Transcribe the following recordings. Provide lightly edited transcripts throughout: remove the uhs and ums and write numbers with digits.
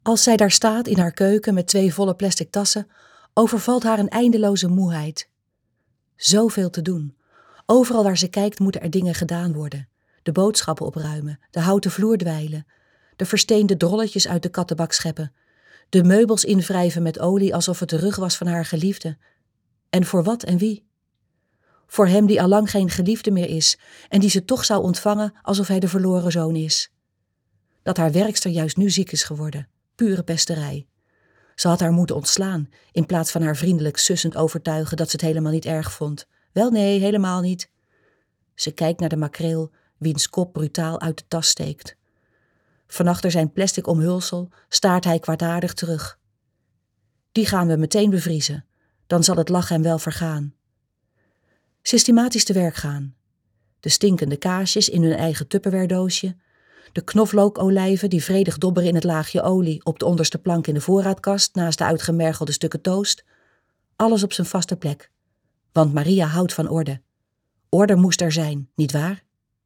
Als zij daar staat in haar keuken met 2 volle plastic tassen, overvalt haar een eindeloze moeheid. Zoveel te doen. Overal waar ze kijkt moeten er dingen gedaan worden. De boodschappen opruimen, de houten vloer dweilen, de versteende drolletjes uit de kattenbak scheppen, de meubels invrijven met olie alsof het de rug was van haar geliefde. En voor wat en wie? Voor hem die allang geen geliefde meer is en die ze toch zou ontvangen alsof hij de verloren zoon is. Dat haar werkster juist nu ziek is geworden, pure pesterij. Ze had haar moeten ontslaan, in plaats van haar vriendelijk sussend overtuigen dat ze het helemaal niet erg vond. Wel nee, helemaal niet. Ze kijkt naar de makreel, wiens kop brutaal uit de tas steekt. Van achter zijn plastic omhulsel staart hij kwaadaardig terug. Die gaan we meteen bevriezen, dan zal het lachen hem wel vergaan. Systematisch te werk gaan. De stinkende kaasjes in hun eigen tupperwaredoosje, de knoflookolijven die vredig dobberen in het laagje olie op de onderste plank in de voorraadkast naast de uitgemergelde stukken toast. Alles op zijn vaste plek. Want Maria houdt van orde. Orde moest er zijn, nietwaar?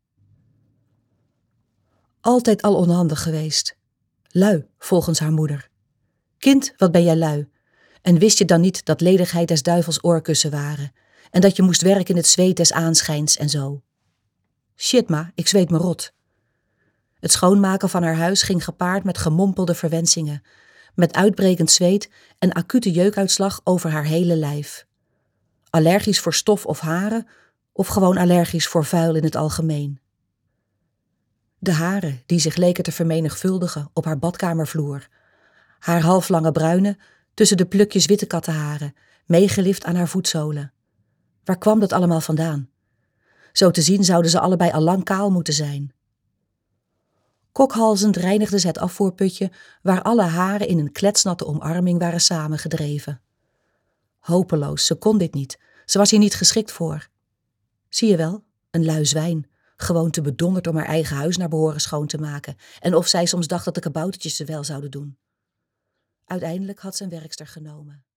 Altijd al onhandig geweest. Lui, volgens haar moeder. Kind, wat ben jij lui? En wist je dan niet dat ledigheid des duivels oorkussen waren? En dat je moest werken in het zweet des aanschijns en zo? Shit ma, ik zweet me rot. Het schoonmaken van haar huis ging gepaard met gemompelde verwensingen, met uitbrekend zweet en acute jeukuitslag over haar hele lijf. Allergisch voor stof of haren, of gewoon allergisch voor vuil in het algemeen. De haren die zich leken te vermenigvuldigen op haar badkamervloer. Haar halflange bruine, tussen de plukjes witte kattenharen, meegelift aan haar voetzolen. Waar kwam dat allemaal vandaan? Zo te zien zouden ze allebei al lang kaal moeten zijn. Kokhalzend reinigde ze het afvoerputje waar alle haren in een kletsnatte omarming waren samengedreven. Hopeloos, ze kon dit niet. Ze was hier niet geschikt voor. Zie je wel, een lui zwijn, gewoon te bedonderd om haar eigen huis naar behoren schoon te maken. En of zij soms dacht dat de kaboutertjes ze wel zouden doen. Uiteindelijk had ze een werkster genomen.